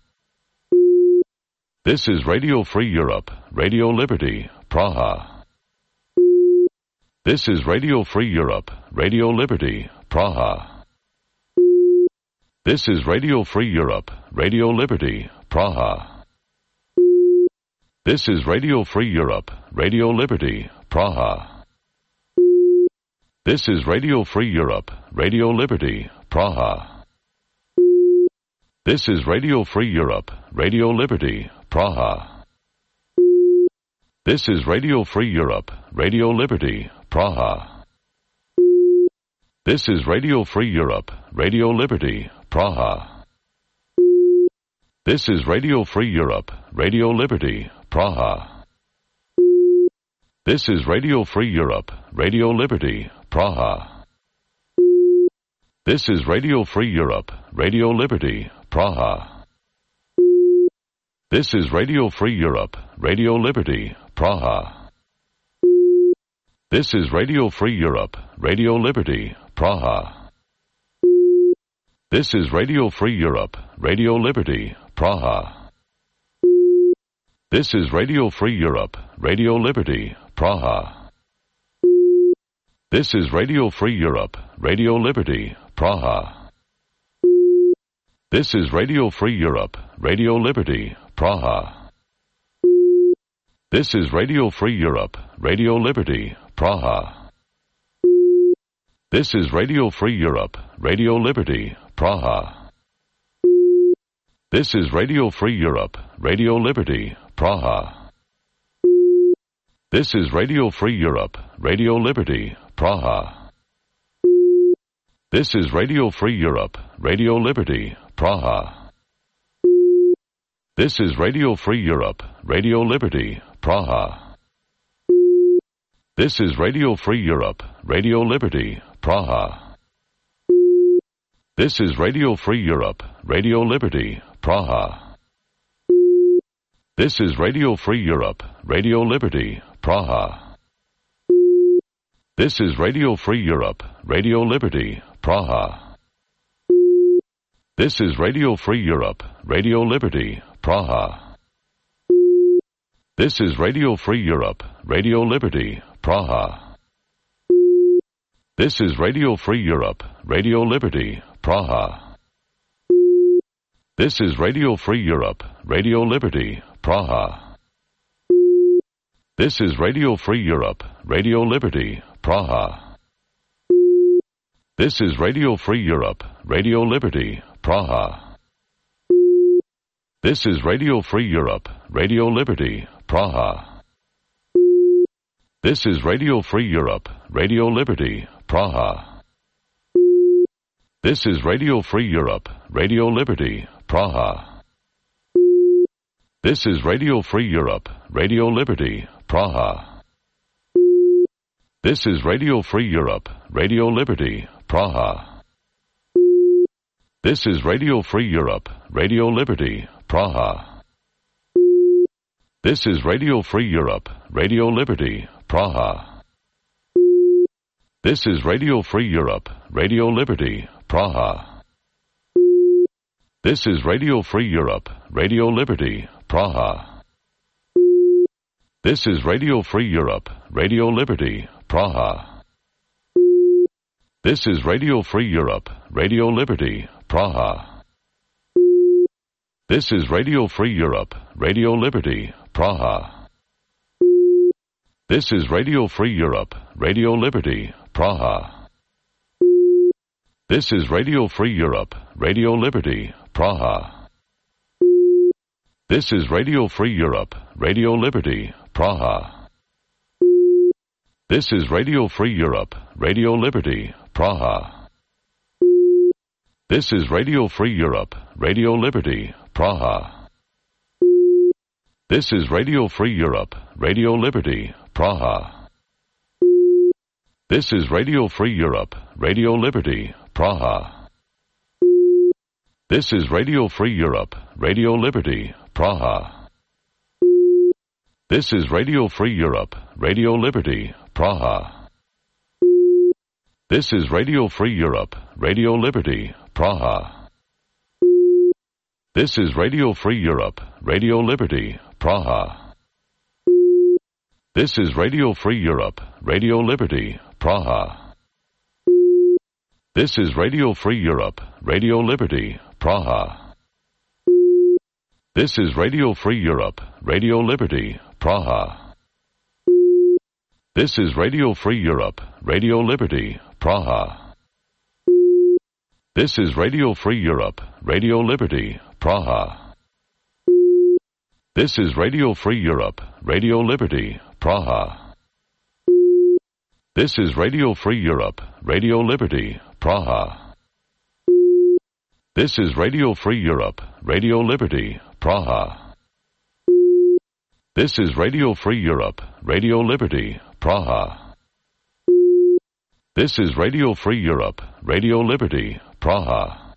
This is Radio Free Europe, Radio Liberty, Praha. This is Radio Free Europe, Radio Liberty, Praha. This is Radio Free Europe, Radio Liberty, Praha. This is Radio Free Europe, Radio Liberty, Praha. This is Radio Free Europe, Radio Liberty, Praha. This is Radio Free Europe, Radio Liberty, Praha. This is Radio Free Europe, Radio Liberty, Praha. This is Radio Free Europe, Radio Liberty, Praha. This is Radio Free Europe, Radio Liberty, Praha. This is Radio Free Europe, Radio Liberty, Praha. This is Radio Free Europe, Radio Liberty, Praha. This is Radio Free Europe, Radio Liberty, Praha. This is Radio Free Europe, Radio Liberty, Praha. This is Radio Free Europe, Radio Liberty, Praha. This is Radio Free Europe, Radio Liberty, Praha. This is Radio Free Europe, Radio Liberty, Praha. This is Radio Free Europe, Radio Liberty, Praha. This is Radio Free Europe, Radio Liberty, Praha. This is Radio Free Europe, Radio Liberty, Praha. This is Radio Free Europe, Radio Liberty, Praha. This is Radio Free Europe, Radio Liberty, Praha. This is Radio Free Europe, Radio Liberty, Praha. This is Radio Free Europe, Radio Liberty, Praha. This is Radio Free Europe, Radio Liberty, Praha. This is Radio Free Europe, Radio Liberty, Praha. This is Radio Free Europe, Radio Liberty, Praha. This is Radio Free Europe, Radio Liberty, Praha. This is Radio Free Europe, Radio Liberty, Praha. This is Radio Free Europe, Radio Liberty, Praha. This is Radio Free Europe, Radio Liberty, Praha. This is Radio Free Europe, Radio Liberty, Praha. This is Radio Free Europe, Radio Liberty, Praha. This is Radio Free Europe, Radio Liberty, Praha. This is Radio Free Europe, Radio Liberty, Praha. This is Radio Free Europe, Radio Liberty, Praha. This is Radio Free Europe, Radio Liberty, Praha. This is Radio Free Europe, Radio Liberty, Praha. This is Radio Free Europe, Radio Liberty, Praha. This is Radio Free Europe, Radio Liberty, Praha. This is Radio Free Europe, Radio Liberty, Praha. This is Radio Free Europe, Radio Liberty, Praha. This is Radio Free Europe, Radio Liberty, Praha. This is Radio Free Europe, Radio Liberty, Praha. This is Radio Free Europe, Radio Liberty, Praha. This is Radio Free Europe, Radio Liberty, Praha. This is Radio Free Europe, Radio Liberty, Praha. This is Radio Free Europe, Radio Liberty, Praha. This is Radio Free Europe, Radio Liberty, Praha. This is Radio Free Europe, Radio Liberty, Praha. This is Radio Free Europe, Radio Liberty, Praha. This is Radio Free Europe, Radio Liberty, Praha. This is Radio Free Europe, Radio Liberty, Praha. This is Radio Free Europe, Radio Liberty, Praha. This is Radio Free Europe, Radio Liberty, Praha. This is Radio Free Europe, Radio Liberty, Praha. This is Radio Free Europe, Radio Liberty, Praha. This is Radio Free Europe, Radio Liberty, Praha. This is Radio Free Europe, Radio Liberty, Praha. This is Radio Free Europe, Radio Liberty, Praha. This is Radio Free Europe, Radio Liberty, Praha. This is Radio Free Europe, Radio Liberty, Praha. This is Radio Free Europe, Radio Liberty, Praha. This is Radio Free Europe, Radio Liberty, Praha. This is Radio Free Europe, Radio Liberty, Praha. This is Radio Free Europe, Radio Liberty, Praha. This is Radio Free Europe, Radio Liberty, Praha.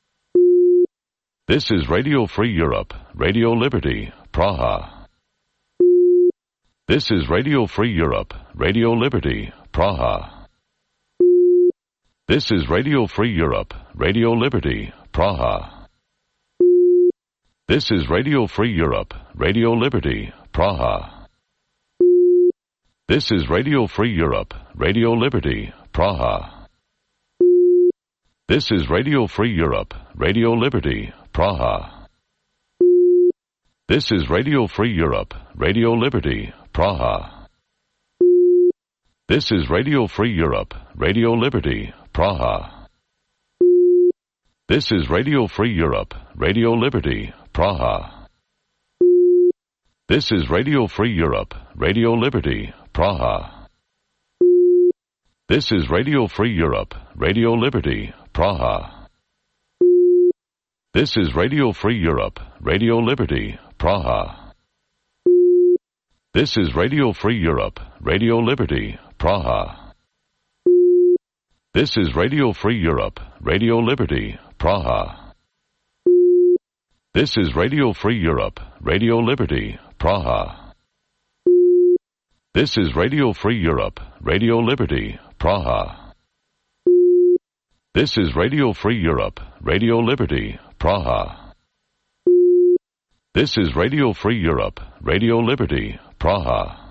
This is Radio Free Europe, Radio Liberty, Praha. This is Radio Free Europe, Radio Liberty, Praha. This is Radio Free Europe, Radio Liberty, Praha. This is Radio Free Europe, Radio Liberty, Praha. This is Radio Free Europe, Radio Liberty, Praha. This is Radio Free Europe, Radio Liberty, Praha. This is Radio Free Europe, Radio Liberty, Praha. This is Radio Free Europe, Radio Liberty, Praha. This is Radio Free Europe, Radio Liberty, Praha. This is Radio Free Europe, Radio Liberty, Praha. This is Radio Free Europe, Radio Liberty, Praha. This is Radio Free Europe, Radio Liberty, Praha. This is Radio Free Europe, Radio Liberty, Praha. This is Radio Free Europe, Radio Liberty, Praha. This is Radio Free Europe, Radio Liberty, Praha. This is Radio Free Europe, Radio Liberty, Praha. This is Radio Free Europe, Radio Liberty, Praha. This is Radio Free Europe, Radio Liberty, Praha.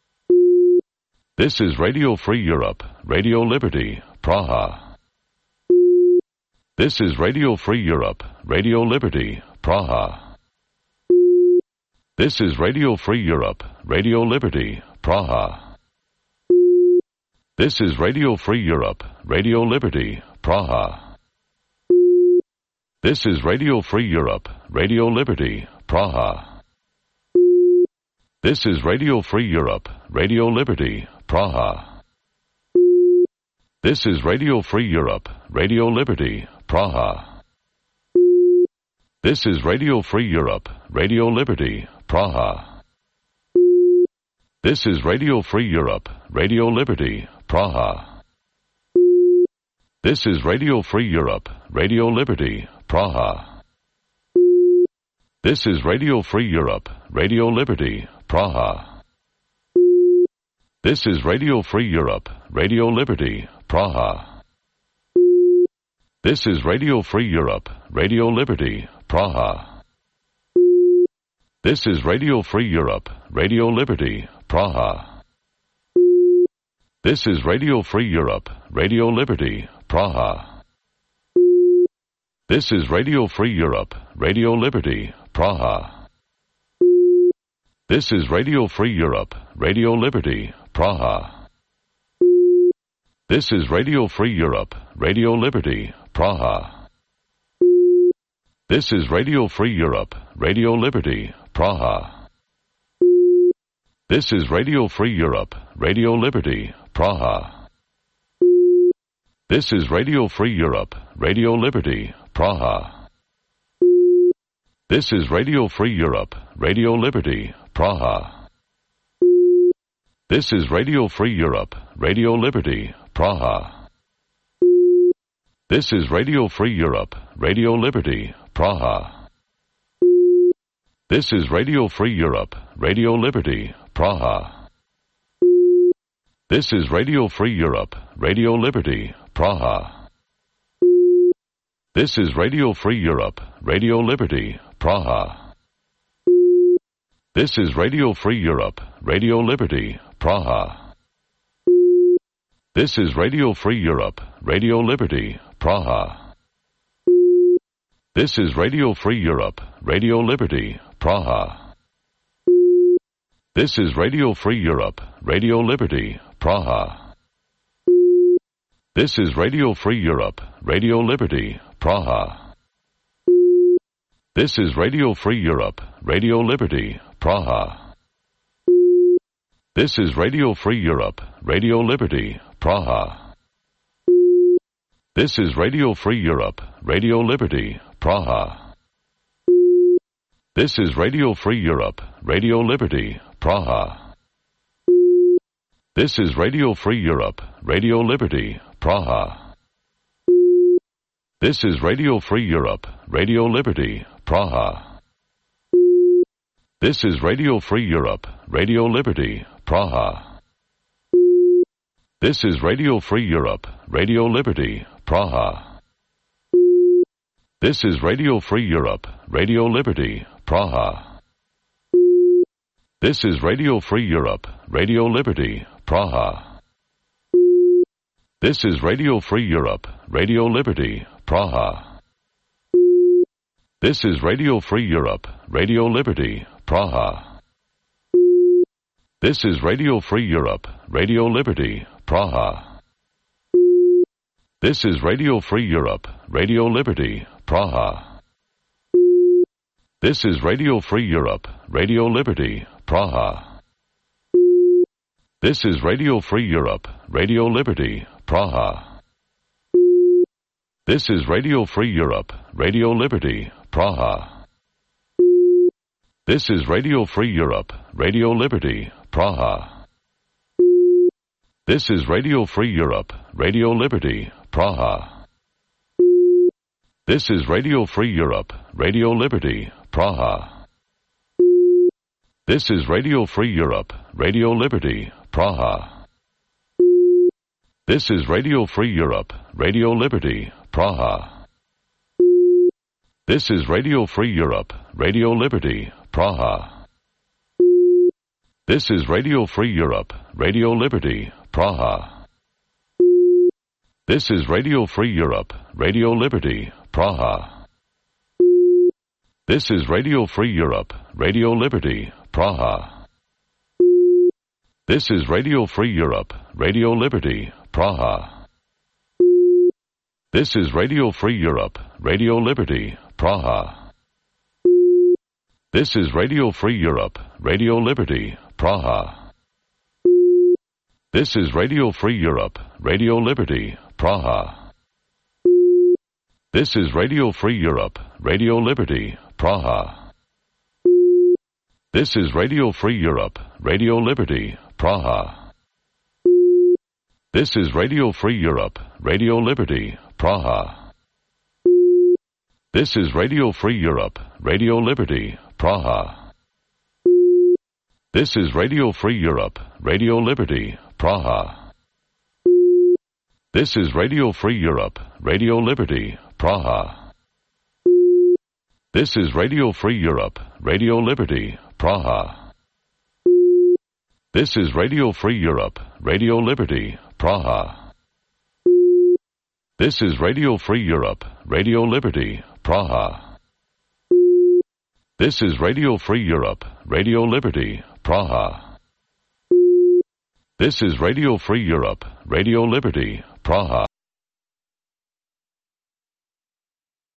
This is Radio Free Europe, Radio Liberty, Praha. This is Radio Free Europe, Radio Liberty, Praha. This is Radio Free Europe, Radio Liberty, Praha. This is Radio Free Europe, Radio Liberty, Praha. This is Radio Free Europe, Radio Liberty, Praha. This is Radio Free Europe, Radio Liberty, Praha. This is Radio Free Europe, Radio Liberty, Praha. This is Radio Free Europe, Radio Liberty, Praha. This is Radio Free Europe, Radio Liberty, Praha. This is Radio Free Europe, Radio Liberty, Praha. This is Radio Free Europe, Radio Liberty, Praha. This is Radio Free Europe, Radio Liberty, Praha. This is Radio Free Europe, Radio Liberty, Praha. This is Radio Free Europe, Radio Liberty, Praha. This is Radio Free Europe, Radio Liberty, Praha. This is Radio Free Europe, Radio Liberty, Praha. This is Radio Free Europe, Radio Liberty, Praha. This is Radio Free Europe, Radio Liberty, Praha. This is Radio Free Europe, Radio Liberty, Praha. This is Radio Free Europe, Radio Liberty, Praha. This is Radio Free Europe, Radio Liberty, Praha. This is Radio Free Europe, Radio Liberty, Praha. This is Radio Free Europe, Radio Liberty, Praha. This is Radio Free Europe, Radio Liberty, Praha. This is Radio Free Europe, Radio Liberty, Praha. This is Radio Free Europe, Radio Liberty, Praha. This is Radio Free Europe, Radio Liberty, Praha. This is Radio Free Europe, Radio Liberty, Praha. This is Radio Free Europe, Radio Liberty, Praha. This is Radio Free Europe, Radio Liberty, Praha. This is Radio Free Europe, Radio Liberty, Praha. This is Radio Free Europe, Radio Liberty, Praha. This is Radio Free Europe, Radio Liberty, Praha. This is Radio Free Europe, Radio Liberty, Praha. This is Radio Free Europe, Radio Liberty, Praha. This is Radio Free Europe, Radio Liberty, Praha. This is Radio Free Europe, Radio Liberty, Praha. This is Radio Free Europe, Radio Liberty, Praha. This is Radio Free Europe, Radio Liberty, Praha. This is Radio Free Europe, Radio Liberty, Praha. This is Radio Free Europe, Radio Liberty, Praha. This is Radio Free Europe, Radio Liberty, Praha. This is Radio Free Europe, Radio Liberty, Praha. This is Radio Free Europe, Radio Liberty, Praha. This is Radio Free Europe, Radio Liberty, Praha. This is Radio Free Europe, Radio Liberty, Praha. This is Radio Free Europe, Radio Liberty, Praha. This is Radio Free Europe, Radio Liberty, Praha. This is Radio Free Europe, Radio Liberty, Praha. This is Radio Free Europe, Radio Liberty, Praha. This is Radio Free Europe, Radio Liberty, Praha. This is Radio Free Europe, Radio Liberty, Praha. This is Radio Free Europe, Radio Liberty, Praha. This is Radio Free Europe, Radio Liberty, Praha. This is Radio Free Europe, Radio Liberty, Praha. This is Radio Free Europe, Radio Liberty, Praha. This is Radio Free Europe, Radio Liberty, Praha. This is Radio Free Europe, Radio Liberty, Praha. This is Radio Free Europe, Radio Liberty, Praha. This is Radio Free Europe, Radio Liberty, Praha. This is Radio Free Europe, Radio Liberty, Praha. This is Radio Free Europe, Radio Liberty, Praha. This is Radio Free Europe, Radio Liberty, Praha. This is Radio Free Europe, Radio Liberty, Praha. This is Radio Free Europe, Radio Liberty, Praha. This is Radio Free Europe, Radio Liberty, Praha. This is Radio Free Europe, Radio Liberty, Praha. This is Radio Free Europe, Radio Liberty, Praha. This is Radio Free Europe, Radio Liberty, Praha. This is Radio Free Europe, Radio Liberty, Praha. This is Radio Free Europe, Radio Liberty, Praha. This is Radio Free Europe, Radio Liberty, Praha. This is Radio Free Europe, Radio Liberty, Praha.